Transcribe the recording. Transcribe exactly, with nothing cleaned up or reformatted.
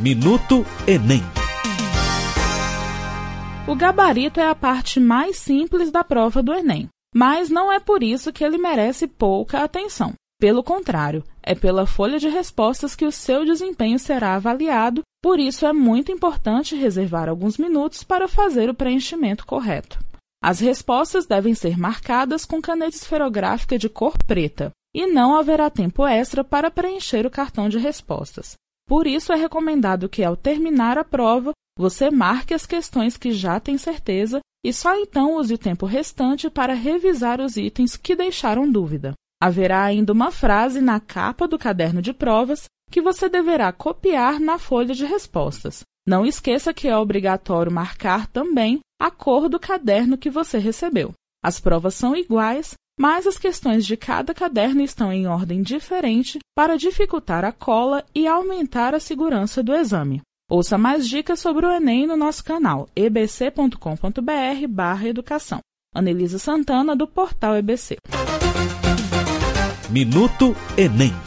Minuto Enem. O gabarito é a parte mais simples da prova do Enem, mas não é por isso que ele merece pouca atenção. Pelo contrário, é pela folha de respostas que o seu desempenho será avaliado, por isso é muito importante reservar alguns minutos para fazer o preenchimento correto. As respostas devem ser marcadas com caneta esferográfica de cor preta, e não haverá tempo extra para preencher o cartão de respostas. Por isso é recomendado que, ao terminar a prova, você marque as questões que já tem certeza e só então use o tempo restante para revisar os itens que deixaram dúvida. Haverá ainda uma frase na capa do caderno de provas que você deverá copiar na folha de respostas. Não esqueça que é obrigatório marcar também a cor do caderno que você recebeu. As provas são iguais, mas as questões de cada caderno estão em ordem diferente para dificultar a cola e aumentar a segurança do exame. Ouça mais dicas sobre o Enem no nosso canal e b c ponto com ponto b r barra educação. Anelisa Santana, do portal E B C. Minuto Enem.